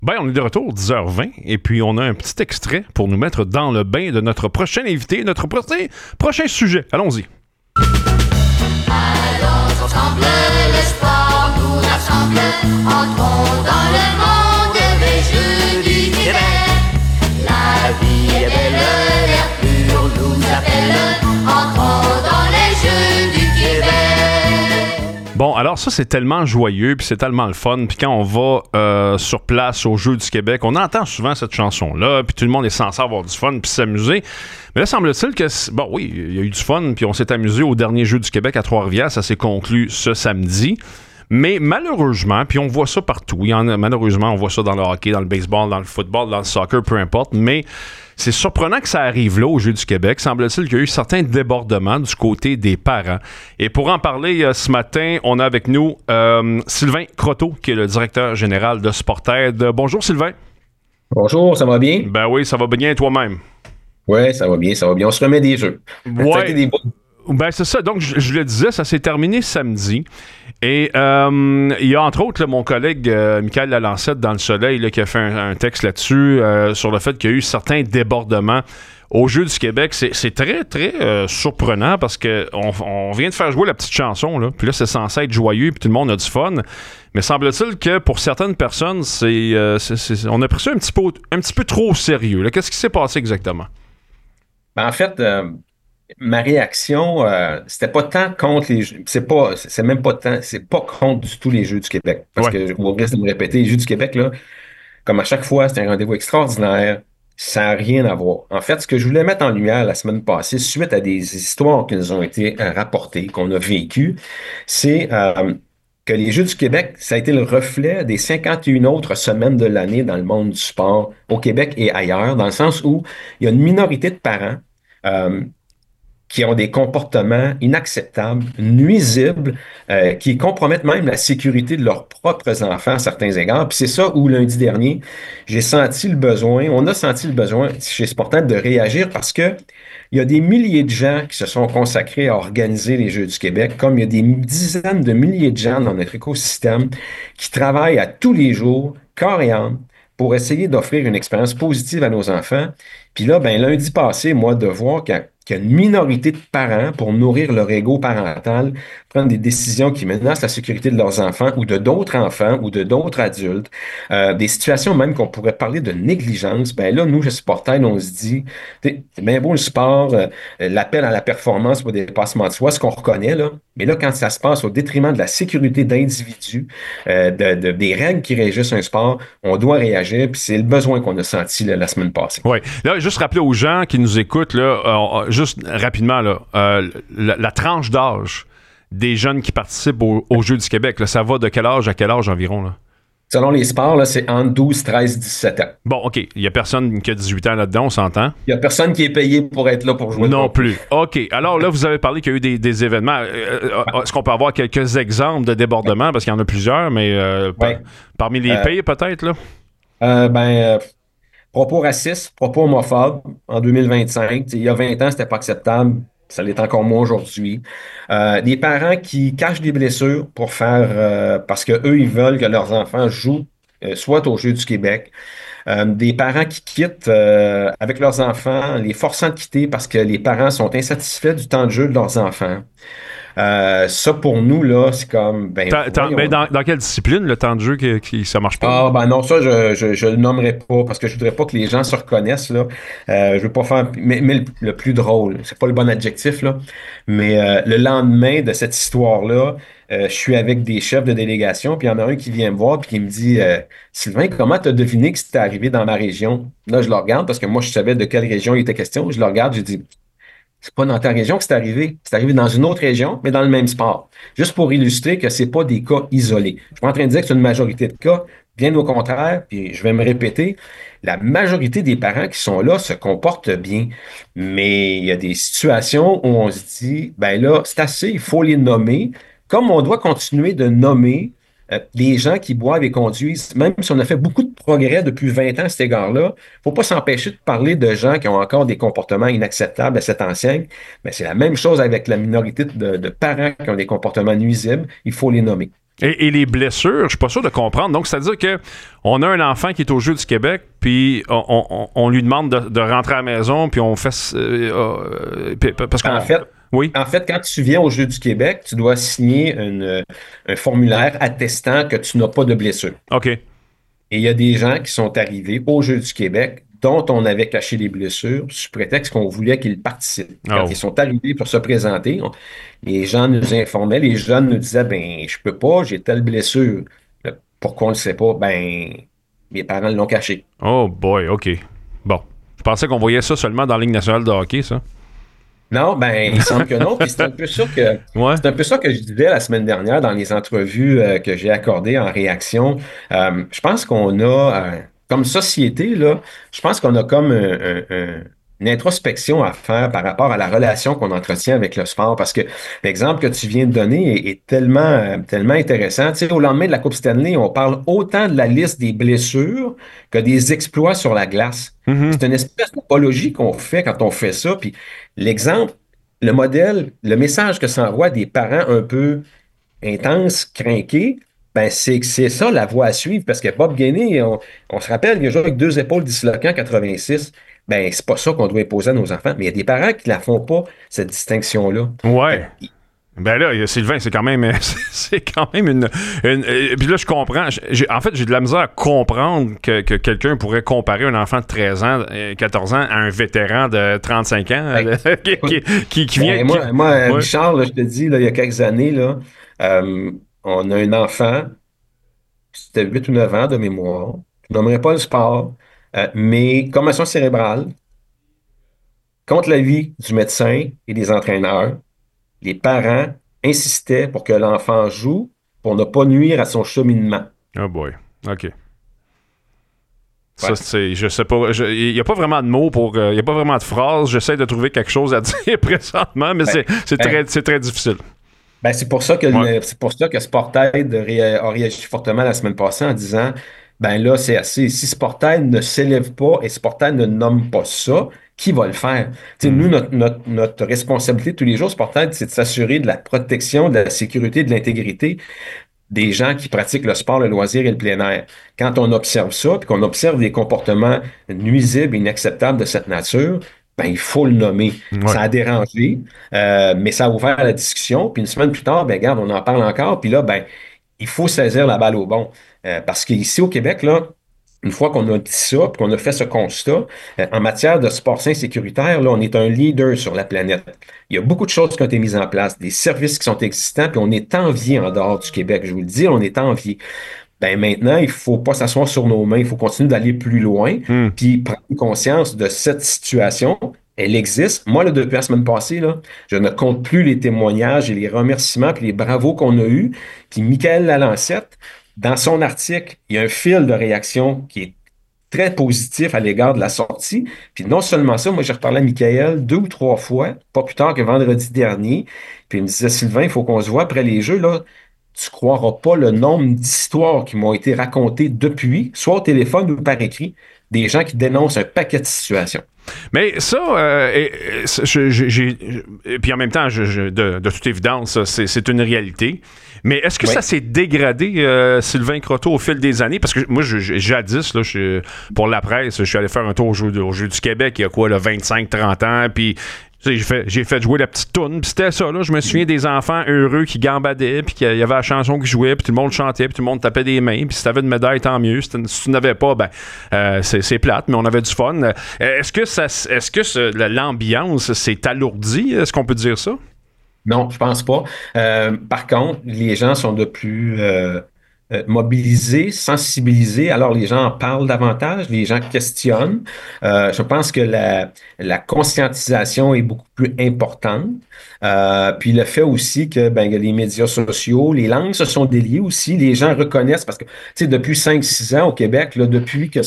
Ben, on est de retour 10h20 et puis on a un petit extrait pour nous mettre dans le bain de notre prochain invité, notre prochain sujet. Allons-y. Allons ensemble, l'espoir nous rassemble, entrons dans le monde des Jeux du Québec. La vie est belle, l'air pur nous appelle, entrons dans les Jeux du Québec. Bon, alors ça, c'est tellement joyeux, puis c'est tellement le fun. Puis quand on va sur place aux Jeux du Québec, on entend souvent cette chanson-là, puis tout le monde est censé avoir du fun, puis s'amuser. Mais là, semble-t-il que, bon, oui, il y a eu du fun, puis on s'est amusé au dernier Jeux du Québec à Trois-Rivières. Ça s'est conclu ce samedi. Mais malheureusement, puis on voit ça partout. Malheureusement, on voit ça dans le hockey, dans le baseball, dans le football, dans le soccer, peu importe. Mais c'est surprenant que ça arrive là, aux Jeux du Québec. Semble-t-il qu'il y a eu certains débordements du côté des parents. Et pour en parler ce matin, on a avec nous Sylvain Croteau, qui est le directeur général de Sportaid. Bonjour Sylvain. Bonjour, ça va bien? Ben oui, ça va bien toi-même. Oui, ça va bien, ça va bien. On se remet des jeux. Ouais. Ben c'est ça. Donc, je le disais, ça s'est terminé samedi. Et il y a entre autres là, mon collègue Michael Lalancette dans Le Soleil là, qui a fait un texte là-dessus sur le fait qu'il y a eu certains débordements aux Jeux du Québec. C'est très, très surprenant parce qu'on vient de faire jouer la petite chanson, là. Puis là, c'est censé être joyeux puis tout le monde a du fun. Mais semble-t-il que pour certaines personnes, on a pris ça un petit peu trop au sérieux, là. Qu'est-ce qui s'est passé exactement? Ben, en fait, ma réaction, c'était pas tant contre les Jeux. C'est pas contre du tout les Jeux du Québec. Parce que, au risque de me répéter, les Jeux du Québec, là, comme à chaque fois, c'est un rendez-vous extraordinaire. Ça n'a rien à voir. En fait, ce que je voulais mettre en lumière la semaine passée, suite à des histoires qui nous ont été rapportées, qu'on a vécues, c'est que les Jeux du Québec, ça a été le reflet des 51 autres semaines de l'année dans le monde du sport, au Québec et ailleurs, dans le sens où il y a une minorité de parents qui ont des comportements inacceptables, nuisibles, qui compromettent même la sécurité de leurs propres enfants à certains égards. Puis c'est ça où, lundi dernier, on a senti le besoin chez Sportaid de réagir parce que il y a des milliers de gens qui se sont consacrés à organiser les Jeux du Québec, comme il y a des dizaines de milliers de gens dans notre écosystème qui travaillent à tous les jours, corps et âme, pour essayer d'offrir une expérience positive à nos enfants. Puis là, ben lundi passé, moi, de voir qu'il y a une minorité de parents, pour nourrir leur ego parental, prendre des décisions qui menacent la sécurité de leurs enfants ou de d'autres enfants ou de d'autres adultes, des situations même qu'on pourrait parler de négligence, ben là, nous, chez Sportaid, on se dit, c'est bien beau le sport, l'appel à la performance pour des dépassements de soi, ce qu'on reconnaît, là, mais là, quand ça se passe au détriment de la sécurité d'individus, des règles qui régissent un sport, on doit réagir, puis c'est le besoin qu'on a senti là, la semaine passée. Oui. Là, juste rappeler aux gens qui nous écoutent, là, juste rapidement, là, la tranche d'âge des jeunes qui participent aux Jeux du Québec, là, ça va de quel âge à quel âge environ? Là? Selon les sports, là, c'est entre 12, 13, 17 ans. Bon, OK. Il n'y a personne qui a 18 ans là-dedans, on s'entend? Il n'y a personne qui est payé pour être là pour jouer. Non plus. OK. Alors là, vous avez parlé qu'il y a eu des événements. Est-ce qu'on peut avoir quelques exemples de débordements? Parce qu'il y en a plusieurs, mais parmi les payés, peut-être, là? Propos racistes, propos homophobes en 2025. Il y a 20 ans, c'était pas acceptable. Ça l'est encore moins aujourd'hui. Des parents qui cachent des blessures pour faire parce que eux, ils veulent que leurs enfants jouent soit aux Jeux du Québec. Des parents qui quittent avec leurs enfants, les forçant de quitter parce que les parents sont insatisfaits du temps de jeu de leurs enfants. Ça, pour nous, là, c'est comme... dans quelle discipline, le temps de jeu, ça marche pas? Ah, ben non, ça, je le nommerai pas parce que je voudrais pas que les gens se reconnaissent, là. Je veux pas faire... Mais le plus drôle, c'est pas le bon adjectif, là, mais le lendemain de cette histoire-là, je suis avec des chefs de délégation, puis il y en a un qui vient me voir puis qui me dit Sylvain, comment t'as deviné que c'était arrivé dans ma région? Là, je le regarde parce que moi, je savais de quelle région il était question. Je le regarde, j'ai dit c'est pas dans ta région que c'est arrivé. C'est arrivé dans une autre région, mais dans le même sport. Juste pour illustrer que c'est pas des cas isolés. Je suis pas en train de dire que c'est une majorité de cas. Bien au contraire, puis je vais me répéter, la majorité des parents qui sont là se comportent bien. Mais il y a des situations où on se dit, ben là, c'est assez, il faut les nommer. Comme on doit continuer de nommer les gens qui boivent et conduisent, même si on a fait beaucoup de progrès depuis 20 ans à cet égard-là, il ne faut pas s'empêcher de parler de gens qui ont encore des comportements inacceptables à cette enseigne. Mais c'est la même chose avec la minorité de parents qui ont des comportements nuisibles. Il faut les nommer. Et les blessures, je suis pas sûr de comprendre. Donc, c'est-à-dire que on a un enfant qui est aux Jeux du Québec, puis on lui demande de rentrer à la maison, puis on fait... parce qu'en fait, oui. En fait, quand tu viens aux Jeux du Québec, tu dois signer un formulaire attestant que tu n'as pas de blessure. OK. Et il y a des gens qui sont arrivés aux Jeux du Québec dont on avait caché les blessures sous prétexte qu'on voulait qu'ils participent. Quand ils sont arrivés pour se présenter, les gens nous informaient, les jeunes nous disaient, ben, je peux pas, j'ai telle blessure. Pourquoi on ne le sait pas? Ben, mes parents l'ont caché. Oh boy, OK. Bon. Je pensais qu'on voyait ça seulement dans la Ligue nationale de hockey, ça. Non, ben, il semble que non. Puis c'est un peu ça que c'est un peu ça que je disais la semaine dernière dans les entrevues que j'ai accordées en réaction. Je pense qu'on a, comme société, là, je pense qu'on a comme une introspection à faire par rapport à la relation qu'on entretient avec le sport. Parce que l'exemple que tu viens de donner est tellement intéressant. Tu sais, au lendemain de la Coupe Stanley, on parle autant de la liste des blessures que des exploits sur la glace. Mm-hmm. C'est une espèce d'apologie qu'on fait quand on fait ça. Puis l'exemple, le modèle, le message que ça envoie des parents un peu intenses, crinqués, ben c'est ça la voie à suivre. Parce que Bob Gainey, on se rappelle, il a joué avec 2 épaules disloquées en 86. Ben, c'est pas ça qu'on doit imposer à nos enfants. Mais il y a des parents qui la font pas, cette distinction-là. Ouais. Ben là, Sylvain, c'est quand même une puis là, je comprends. En fait, j'ai de la misère à comprendre que quelqu'un pourrait comparer un enfant de 13 ans, 14 ans à un vétéran de 35 ans qui vient... Moi, Richard, là, je te dis, là, il y a quelques années, là, on a un enfant, c'était 8 ou 9 ans de mémoire, je nommerai pas le sport, mais commotion cérébrale, contre l'avis du médecin et des entraîneurs, les parents insistaient pour que l'enfant joue pour ne pas nuire à son cheminement. Oh boy, OK. Ouais. Ça, je sais pas, il n'y a pas vraiment de mots il n'y a pas vraiment de phrases. J'essaie de trouver quelque chose à dire présentement, mais c'est très difficile. Ben, c'est pour ça que Sportaid a réagi fortement la semaine passée en disant, ben là, c'est assez. Si Sportaid ne s'élève pas et Sportaid ne nomme pas ça, qui va le faire? Nous, notre responsabilité tous les jours, Sportaid, c'est de s'assurer de la protection, de la sécurité, de l'intégrité des gens qui pratiquent le sport, le loisir et le plein air. Quand on observe ça, puis qu'on observe des comportements nuisibles et inacceptables de cette nature, ben, il faut le nommer. Ouais. Ça a dérangé, mais ça a ouvert la discussion. Puis une semaine plus tard, ben, regarde, on en parle encore. Puis là, ben, il faut saisir la balle au bon. Parce qu'ici au Québec, là, une fois qu'on a dit ça, puis qu'on a fait ce constat, en matière de sport sain sécuritaire, là, on est un leader sur la planète. Il y a beaucoup de choses qui ont été mises en place, des services qui sont existants, puis on est envié en dehors du Québec. Je vous le dis, on est envié. Ben maintenant, il faut pas s'asseoir sur nos mains, il faut continuer d'aller plus loin, puis prendre conscience de cette situation. Elle existe. Moi, là, depuis la semaine passée, là, je ne compte plus les témoignages et les remerciements puis les bravos qu'on a eus. Puis Michael Lalancette, dans son article, il y a un fil de réaction qui est très positif à l'égard de la sortie. Puis non seulement ça, moi j'ai reparlé à Michael 2 ou 3 fois, pas plus tard que vendredi dernier. Puis il me disait, Sylvain, il faut qu'on se voit après les Jeux, là. Tu croiras pas le nombre d'histoires qui m'ont été racontées depuis, soit au téléphone ou par écrit, des gens qui dénoncent un paquet de situations. Mais ça, puis en même temps, de toute évidence, c'est une réalité. Mais est-ce que ça s'est dégradé, Sylvain Croteau, au fil des années? Parce que moi, jadis, là, pour la presse, je suis allé faire un tour au Jeu du Québec il y a quoi, 25-30 ans, puis j'ai fait jouer la petite toune, puis c'était ça, là. Je me souviens des enfants heureux qui gambadaient, puis qu'il y avait la chanson qui jouait, puis tout le monde chantait, puis tout le monde tapait des mains, puis si t'avais une médaille, tant mieux. Si tu n'avais pas, ben, c'est plate, mais on avait du fun. Est-ce que l'ambiance s'est alourdie? Est-ce qu'on peut dire ça? Non, je pense pas. Par contre, les gens sont de plus mobilisés, sensibilisés. Alors, les gens en parlent davantage, les gens questionnent. Je pense que la conscientisation est beaucoup plus importante. Puis le fait aussi que il y a les médias sociaux, les langues se sont déliées aussi. Les gens reconnaissent parce que, tu sais, depuis 5-6 ans au Québec, là, depuis que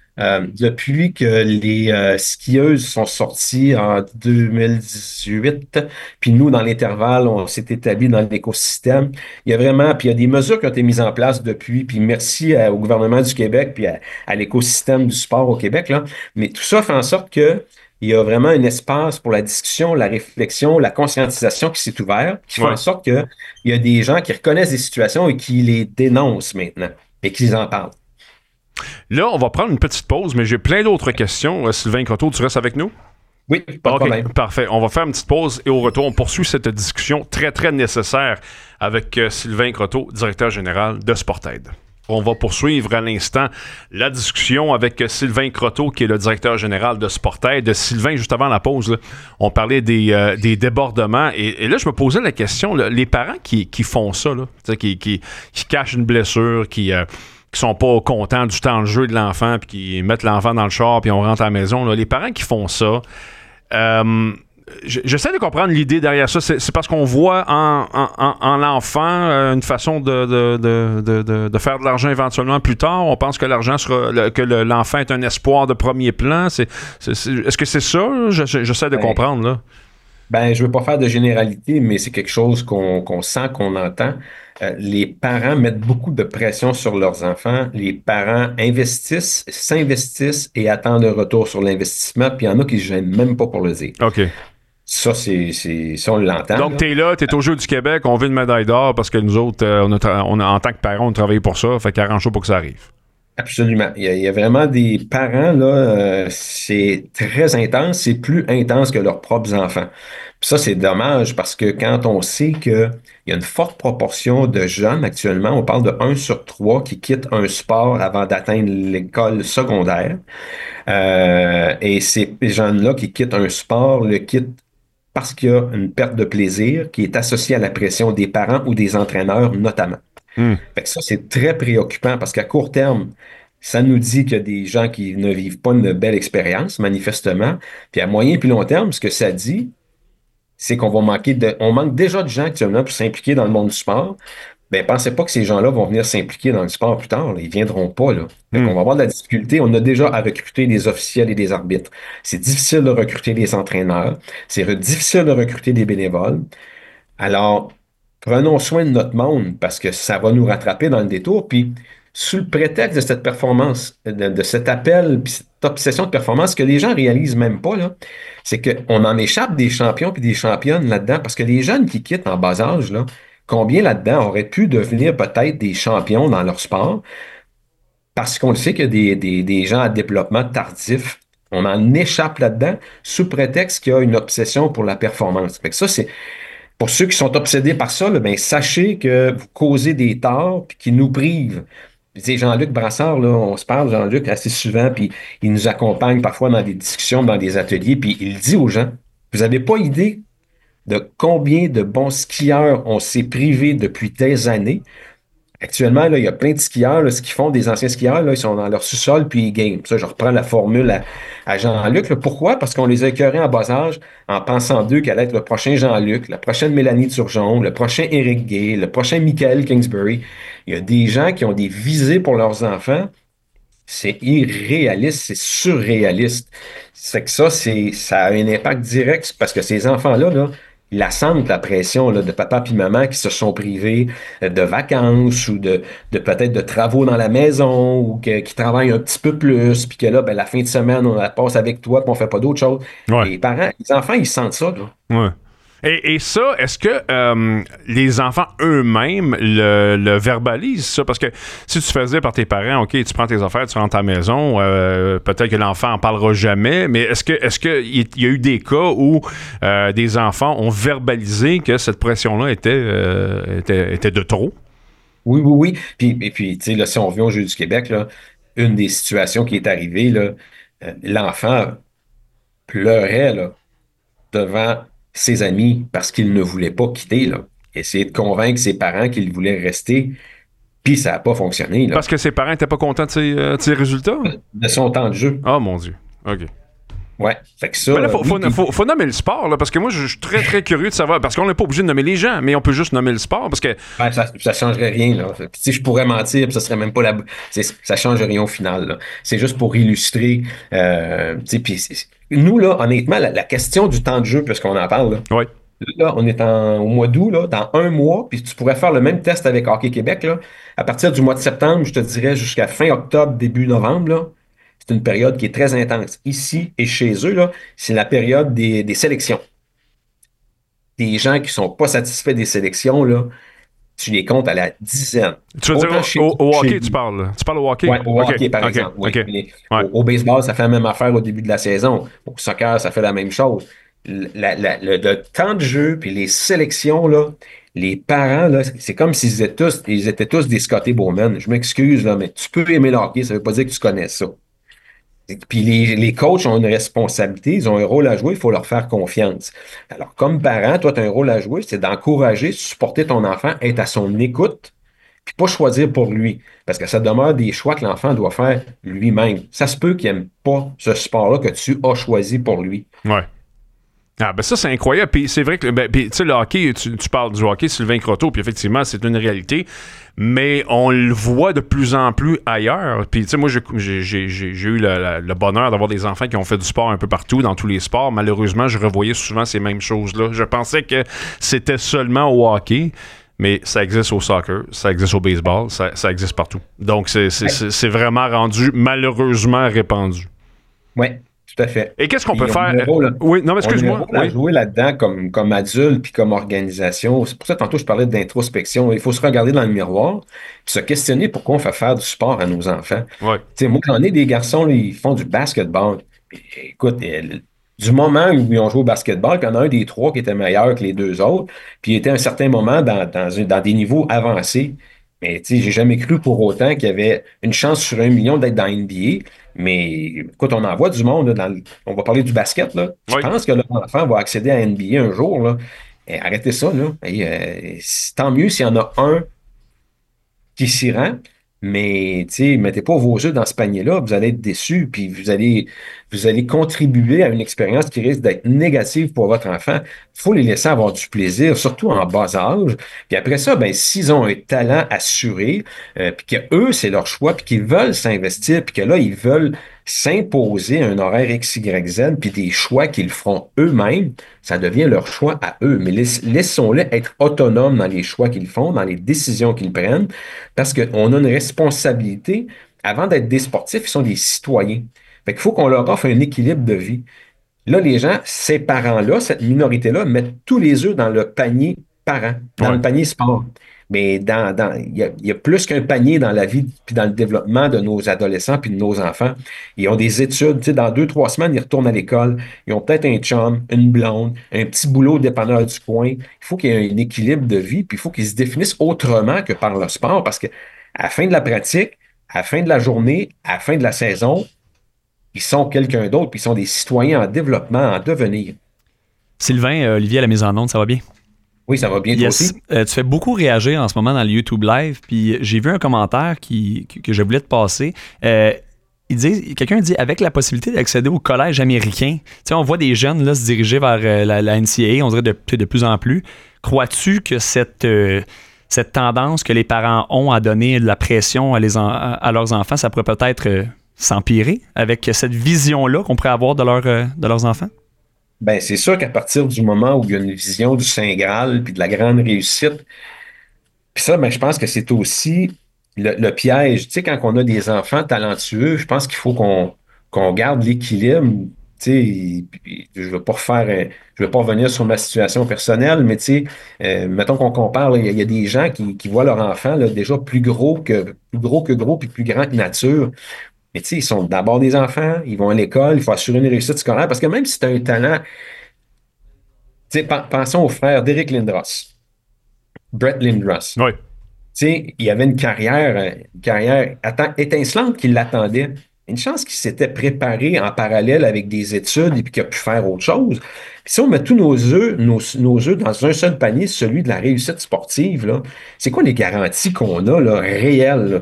les skieuses sont sorties en 2018, puis nous, dans l'intervalle, on s'est établi dans l'écosystème. Il y a vraiment, puis il y a des mesures qui ont été mises en place depuis, puis merci au gouvernement du Québec, puis à l'écosystème du sport au Québec, là. Mais tout ça fait en sorte que il y a vraiment un espace pour la discussion, la réflexion, la conscientisation qui s'est ouvert, qui fait en Ouais. sorte qu'il y a des gens qui reconnaissent des situations et qui les dénoncent maintenant et qui en parlent. Là, on va prendre une petite pause, mais j'ai plein d'autres questions. Sylvain Croteau, tu restes avec nous? Oui, pas de problème. OK, parfait. On va faire une petite pause et au retour, on poursuit cette discussion très, très nécessaire avec Sylvain Croteau, directeur général de Sportaid. On va poursuivre à l'instant la discussion avec Sylvain Croteau, qui est le directeur général de Sportaid. Sylvain, juste avant la pause, là, on parlait des débordements. Et là, je me posais la question, là, les parents qui font ça, là, qui cachent une blessure, qui sont pas contents du temps de jeu de l'enfant, puis qui mettent l'enfant dans le char, puis on rentre à la maison, là, les parents qui font ça, j'essaie de comprendre l'idée derrière ça. C'est parce qu'on voit en l'enfant une façon de faire de l'argent éventuellement plus tard. On pense que l'argent que l'enfant est un espoir de premier plan. Est-ce que c'est ça? J'essaie de comprendre, là. Ben, je veux pas faire de généralité, mais c'est quelque chose qu'on sent, qu'on entend. Les parents mettent beaucoup de pression sur leurs enfants. Les parents investissent, s'investissent et attendent un retour sur l'investissement. Puis il y en a qui ne se gênent même pas pour le dire. OK. Ça, ça, on l'entend. Donc, t'es là, t'es au Jeu du Québec, on veut une médaille d'or parce que nous autres, en tant que parents, on travaille pour ça. Fait qu'arrange-toi pour que ça arrive. Absolument. Il y a vraiment des parents, là, c'est très intense, c'est plus intense que leurs propres enfants. Puis ça, c'est dommage parce que quand on sait qu'il y a une forte proportion de jeunes actuellement, on parle de 1 sur 3 qui quittent un sport avant d'atteindre l'école secondaire. Et ces jeunes-là qui quittent un sport le quittent parce qu'il y a une perte de plaisir qui est associée à la pression des parents ou des entraîneurs notamment. Hmm. Fait que ça, c'est très préoccupant parce qu'à court terme, ça nous dit qu'il y a des gens qui ne vivent pas une belle expérience, manifestement. Puis à moyen et puis long terme, ce que ça dit, c'est qu'on va on manque déjà de gens actuellement pour s'impliquer dans le monde du sport. Ben, pensez pas que ces gens-là vont venir s'impliquer dans le sport plus tard, là. Ils viendront pas, là. Fait qu'on va avoir de la difficulté. On a déjà à recruter des officiels et des arbitres. C'est difficile de recruter des entraîneurs. C'est difficile de recruter des bénévoles. Alors, prenons soin de notre monde parce que ça va nous rattraper dans le détour. Puis, sous le prétexte de cette performance, de cet appel, puis cette obsession de performance, ce que les gens réalisent même pas, là, c'est qu'on en échappe des champions puis des championnes là-dedans parce que les jeunes qui quittent en bas âge, là, combien là-dedans auraient pu devenir peut-être des champions dans leur sport parce qu'on le sait qu'il y a des gens à développement tardif. On en échappe là-dedans sous prétexte qu'il y a une obsession pour la performance. Fait que ça, c'est pour ceux qui sont obsédés par ça, là, ben, sachez que vous causez des torts puis qui nous privent. Tu sais, Jean-Luc Brassard, là, on se parle, Jean-Luc, assez souvent, puis il nous accompagne parfois dans des discussions, dans des ateliers, puis il dit aux gens, vous n'avez pas idée de combien de bons skieurs on s'est privés depuis des années. Actuellement, là, il y a plein de skieurs, là, ce qu'ils font, des anciens skieurs, là, ils sont dans leur sous-sol puis ils game. Ça, je reprends la formule à Jean-Luc. Là. Pourquoi? Parce qu'on les a écœurés en bas âge en pensant d'eux qu'elle allait être le prochain Jean-Luc, la prochaine Mélanie Turgeon, le prochain Éric Gay, le prochain Michael Kingsbury. Il y a des gens qui ont des visées pour leurs enfants. C'est irréaliste, c'est surréaliste. C'est que ça a un impact direct parce que ces enfants-là, là, ils la sentent, la pression là, de papa et maman qui se sont privés de vacances ou de peut-être de travaux dans la maison ou qui travaillent un petit peu plus, puis que là, ben, la fin de semaine, on la passe avec toi, puis on fait pas d'autre chose. Ouais. Les parents, les enfants, ils sentent ça, là. Ouais. Et ça, est-ce que les enfants eux-mêmes le verbalisent, ça? Parce que si tu faisais par tes parents, OK, tu prends tes affaires, tu rentres à la maison, peut-être que l'enfant en parlera jamais, mais est-ce que il y a eu des cas où des enfants ont verbalisé que cette pression-là était de trop? Oui, oui, oui. Et puis, tu sais, là, si on revient au Jeu du Québec, là, une des situations qui est arrivée, là, l'enfant pleurait, là, devant ses amis parce qu'il ne voulait pas quitter, là. Essayer de convaincre ses parents qu'il voulait rester, puis ça n'a pas fonctionné, là. Parce que ses parents n'étaient pas contents de ses résultats? De son temps de jeu. Oh mon Dieu. OK. Ouais. Fait que ça. Mais là, oui, faut nommer le sport, là, parce que moi, je suis très, très curieux de savoir. Parce qu'on n'est pas obligé de nommer les gens, mais on peut juste nommer le sport. Parce que. ben, ça changerait rien, là. Puis, tu sais, je pourrais mentir, puis ça serait même pas ça change rien au final, là. C'est juste pour illustrer. Tu sais, puis nous, là, honnêtement, la question du temps de jeu, puisqu'on en parle, là. Oui. Là, on est au mois d'août, là, dans un mois, puis tu pourrais faire le même test avec Hockey Québec, là. À partir du mois de septembre, je te dirais jusqu'à fin octobre, début novembre, là, c'est une période qui est très intense. Ici et chez eux, là, c'est la période des sélections. Des gens qui sont pas satisfaits des sélections, là, tu les comptes à la dizaine. Tu veux Autant dire chez au chez hockey, tu nous. parles, là? Tu parles au hockey? Ouais, au OK, hockey, par OK, exemple, oui. OK. Mais Ouais, au baseball, ça fait la même affaire au début de la saison. Au soccer, ça fait la même chose. Le temps de jeu puis les sélections, là, les parents, là, c'est comme ils étaient tous des Scotty Bowman. Je m'excuse, là, mais tu peux aimer le hockey, ça veut pas dire que tu connais ça. Puis les coachs ont une responsabilité, ils ont un rôle à jouer, il faut leur faire confiance. Alors, comme parent, toi, tu as un rôle à jouer, c'est d'encourager, supporter ton enfant, être à son écoute, puis pas choisir pour lui. Parce que ça demeure des choix que l'enfant doit faire lui-même. Ça se peut qu'il n'aime pas ce sport-là que tu as choisi pour lui. ouais. Ah, ben ça, c'est incroyable. Puis c'est vrai que, ben, puis, tu sais, le hockey, tu parles du hockey, Sylvain Croteau, puis effectivement, c'est une réalité. Mais on le voit de plus en plus ailleurs. Puis, tu sais, moi, j'ai eu le bonheur d'avoir des enfants qui ont fait du sport un peu partout, dans tous les sports. Malheureusement, je revoyais souvent ces mêmes choses-là. Je pensais que c'était seulement au hockey. Mais ça existe au soccer, ça existe au baseball, ça existe partout. Donc, c'est vraiment rendu malheureusement répandu. Oui, tout à fait. Et qu'est-ce qu'on peut Puis faire? Oui, non, mais on a un excuse-moi. rôle à Oui. jouer là-dedans comme adulte puis comme organisation. C'est pour ça que tantôt je parlais d'introspection. Il faut se regarder dans le miroir puis se questionner pourquoi on fait faire du sport à nos enfants. Ouais. Tu sais, moi, j'en ai des garçons, là, ils font du basketball. Puis, écoute, du moment où ils ont joué au basketball, puis il y en a un des trois qui était meilleur que les deux autres, puis il était à un certain moment dans des niveaux avancés. Mais tu sais, j'ai jamais cru pour autant qu'il y avait une chance sur 1 million d'être dans NBA. Mais écoute, on en voit du monde, là, on va parler du basket, là. Je Oui. pense que leur enfant va accéder à NBA un jour, là. Et arrêtez ça, là. Et, tant mieux s'il y en a un qui s'y rend. Mais, tu sais, mettez pas vos œufs dans ce panier-là, vous allez être déçus, puis vous allez contribuer à une expérience qui risque d'être négative pour votre enfant. Il faut les laisser avoir du plaisir, surtout en bas âge. Puis après ça, ben, s'ils ont un talent assuré, puis que eux, c'est leur choix, puis qu'ils veulent s'investir, puis que là, ils veulent s'imposer un horaire X, Y, Z, puis des choix qu'ils feront eux-mêmes, ça devient leur choix à eux. Mais laissons-les être autonomes dans les choix qu'ils font, dans les décisions qu'ils prennent, parce qu'on a une responsabilité. Avant d'être des sportifs, ils sont des citoyens. Fait qu'il faut qu'on leur offre un équilibre de vie. Là, les gens, ces parents-là, cette minorité-là, mettent tous les œufs dans le panier parent, dans Ouais. le panier sport. Mais il y a plus qu'un panier dans la vie puis dans le développement de nos adolescents puis de nos enfants. Ils ont des études, tu sais, dans 2, 3 semaines, ils retournent à l'école. Ils ont peut-être un chum, une blonde, un petit boulot au dépanneur du coin. Il faut qu'il y ait un équilibre de vie, puis il faut qu'ils se définissent autrement que par le sport, parce que à la fin de la pratique, à la fin de la journée, à la fin de la saison, ils sont quelqu'un d'autre, puis ils sont des citoyens en développement, en devenir. Sylvain, Olivier à la mise en onde, ça va bien? Oui, ça va bien, toi Yes. aussi? Tu fais beaucoup réagir en ce moment dans le YouTube Live, puis j'ai vu un commentaire que je voulais te passer. Quelqu'un dit, avec la possibilité d'accéder au collège américain, tu sais, on voit des jeunes là, se diriger vers la NCAA, on dirait de plus en plus. Crois-tu que cette tendance que les parents ont à donner de la pression à leurs enfants, ça pourrait peut-être s'empirer avec cette vision-là qu'on pourrait avoir de leurs enfants? Ben, c'est sûr qu'à partir du moment où il y a une vision du Saint Graal puis de la grande réussite, puis ça, ben, je pense que c'est aussi le piège. Tu sais, quand on a des enfants talentueux, je pense qu'il faut qu'on garde l'équilibre. Tu sais, puis je veux pas je veux pas revenir sur ma situation personnelle, mais tu sais, mettons qu'on compare, là, il y a des gens qui voient leur enfant là, déjà plus gros que gros, puis plus grand que nature. Mais tu sais, ils sont d'abord des enfants, ils vont à l'école, il faut assurer une réussite scolaire, parce que même si tu as un talent, tu sais, pensons aux frères d'Eric Lindros, Brett Lindros. Oui. Tu sais, il avait une carrière étincelante qui l'attendait. Une chance qu'il s'était préparé en parallèle avec des études et puis qu'il a pu faire autre chose. Puis si on met tous nos œufs dans un seul panier, celui de la réussite sportive, là, c'est quoi les garanties qu'on a là, réelles, là,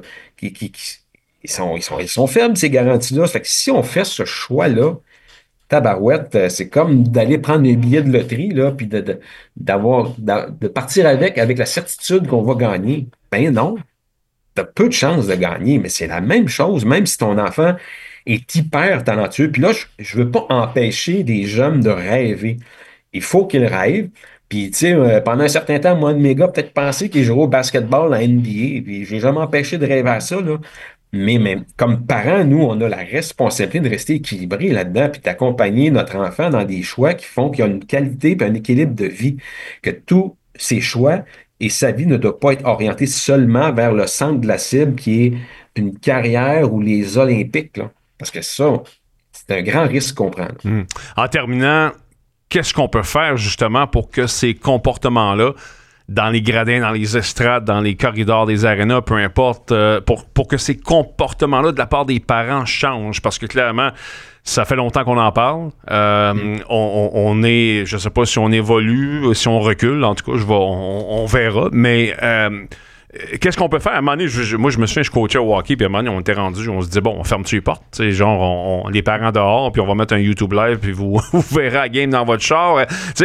ils sont faibles, ces garanties-là. Ça fait que si on fait ce choix-là, tabarouette, c'est comme d'aller prendre un billet de loterie, là, puis de partir avec la certitude qu'on va gagner. Ben non, tu as peu de chances de gagner, mais c'est la même chose, même si ton enfant est hyper talentueux. Puis là, je veux pas empêcher des jeunes de rêver. Il faut qu'ils rêvent. Puis, tu sais, pendant un certain temps, moi, de mes gars, peut-être penser qu'ils joueraient au basketball à NBA. Puis, j'ai jamais empêché de rêver à ça, là. Mais même comme parents, nous, on a la responsabilité de rester équilibrés là-dedans, puis d'accompagner notre enfant dans des choix qui font qu'il y a une qualité et un équilibre de vie, que tous ces choix et sa vie ne doivent pas être orientés seulement vers le centre de la cible qui est une carrière ou les Olympiques, là. Parce que ça, c'est un grand risque qu'on prend, là. En terminant, qu'est-ce qu'on peut faire justement pour que ces comportements-là, dans les gradins, dans les estrades, dans les corridors des arénas, peu importe, pour que ces comportements-là de la part des parents changent? Parce que clairement, ça fait longtemps qu'on en parle. On est, je sais pas si on évolue, si on recule, en tout cas, on verra, mais qu'est-ce qu'on peut faire? À un moment donné, moi, je me souviens, je coachais au hockey, puis à un moment donné, on était rendu, on se dit, bon, on ferme-tu les portes? T'sais, genre, les parents dehors, puis on va mettre un YouTube live, puis vous verrez la game dans votre char.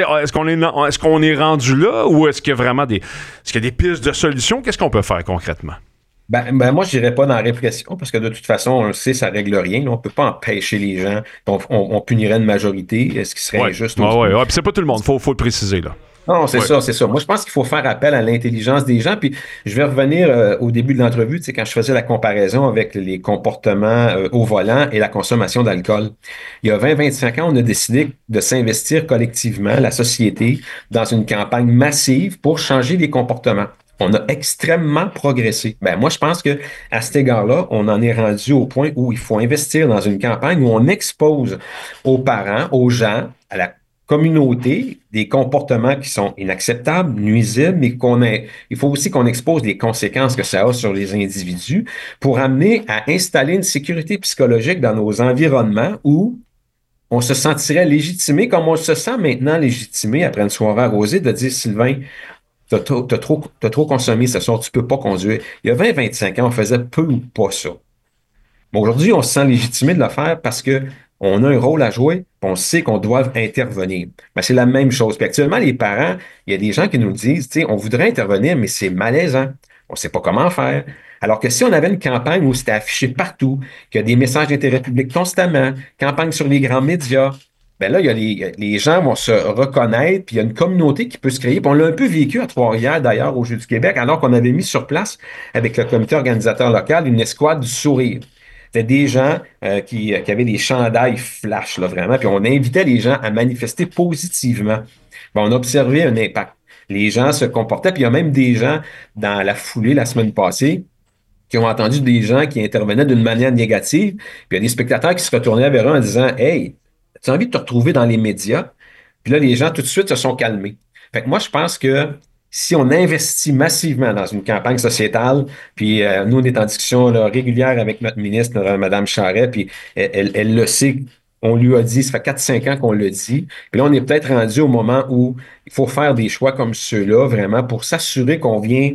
Est-ce qu'on est rendu là, ou est-ce qu'il y a vraiment est-ce qu'il y a des pistes de solutions? Qu'est-ce qu'on peut faire concrètement? Moi, je n'irais pas dans la répression parce que de toute façon, on le sait, ça règle rien. On ne peut pas empêcher les gens. On punirait une majorité, ce qui serait injuste. Oui. Puis c'est pas tout le monde, faut le préciser, là. Non, c'est ça. Moi, je pense qu'il faut faire appel à l'intelligence des gens. Puis, je vais revenir au début de l'entrevue, tu sais, quand je faisais la comparaison avec les comportements au volant et la consommation d'alcool. Il y a 20-25 ans, on a décidé de s'investir collectivement, la société, dans une campagne massive pour changer les comportements. On a extrêmement progressé. Moi, je pense que à cet égard-là, on en est rendu au point où il faut investir dans une campagne où on expose aux parents, aux gens, à la communauté, des comportements qui sont inacceptables, nuisibles, mais il faut aussi qu'on expose les conséquences que ça a sur les individus pour amener à installer une sécurité psychologique dans nos environnements où on se sentirait légitimé, comme on se sent maintenant légitimé après une soirée arrosée, de dire, Sylvain, t'as trop consommé ce soir, tu peux pas conduire. Il y a 20-25 ans, on faisait peu ou pas ça. Mais aujourd'hui, on se sent légitimé de le faire parce que on a un rôle à jouer, puis on sait qu'on doit intervenir. C'est la même chose. Puis actuellement, les parents, il y a des gens qui nous disent, tu sais, on voudrait intervenir, mais c'est malaisant. On ne sait pas comment faire. Alors que si on avait une campagne où c'était affiché partout, qu'il y a des messages d'intérêt public constamment, campagne sur les grands médias, là, les gens vont se reconnaître, puis il y a une communauté qui peut se créer. Puis on l'a un peu vécu à Trois-Rivières, d'ailleurs, au Jeux du Québec, alors qu'on avait mis sur place, avec le comité organisateur local, une escouade du sourire. C'était des gens qui avaient des chandails flash, là, vraiment, puis on invitait les gens à manifester positivement. On a observé un impact. Les gens se comportaient, puis il y a même des gens dans la foulée la semaine passée qui ont entendu des gens qui intervenaient d'une manière négative, puis il y a des spectateurs qui se retournaient vers eux en disant « Hey, tu as envie de te retrouver dans les médias? » Puis là, les gens, tout de suite, se sont calmés. Fait que moi, je pense que si on investit massivement dans une campagne sociétale, puis nous, on est en discussion là, régulière avec notre ministre, Mme Charest, puis elle le sait, on lui a dit, ça fait 4-5 ans qu'on le dit, puis là, on est peut-être rendu au moment où il faut faire des choix comme ceux-là, vraiment, pour s'assurer qu'on vient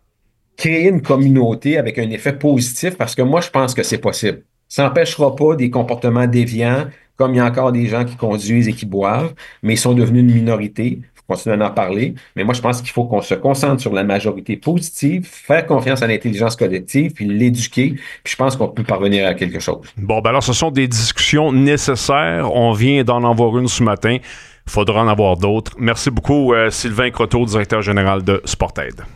créer une communauté avec un effet positif, parce que moi, je pense que c'est possible. Ça n'empêchera pas des comportements déviants, comme il y a encore des gens qui conduisent et qui boivent, mais ils sont devenus une minorité. Il faut continuer à en parler. Mais moi, je pense qu'il faut qu'on se concentre sur la majorité positive, faire confiance à l'intelligence collective, puis l'éduquer. Puis je pense qu'on peut parvenir à quelque chose. Bon, alors, ce sont des discussions nécessaires. On vient d'en avoir une ce matin. Il faudra en avoir d'autres. Merci beaucoup, Sylvain Croteau, directeur général de SportAid.